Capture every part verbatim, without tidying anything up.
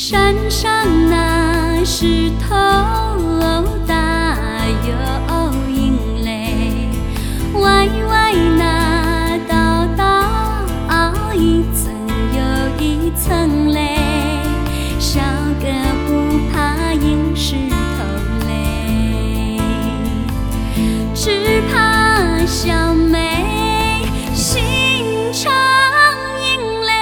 山上那石头大有阴嘞，歪歪那道道一层又一层嘞，小哥不怕硬石头嘞，只怕小妹心肠硬嘞。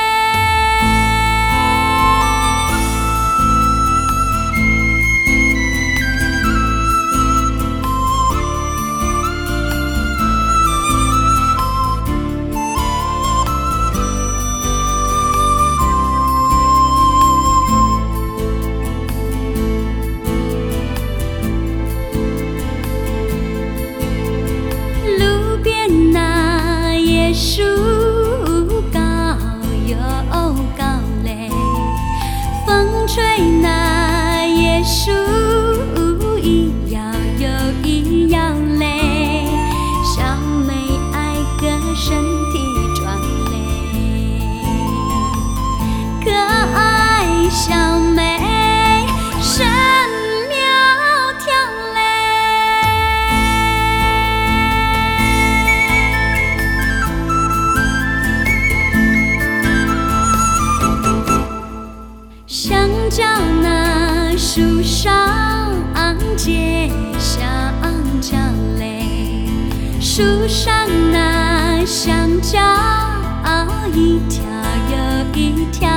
树高又高嘞，风吹那叶树一摇又一摇嘞，小妹爱个身体壮嘞，可爱小妹神苗条嘞。香蕉那树上结香蕉嘞，树上那香蕉一条又一条。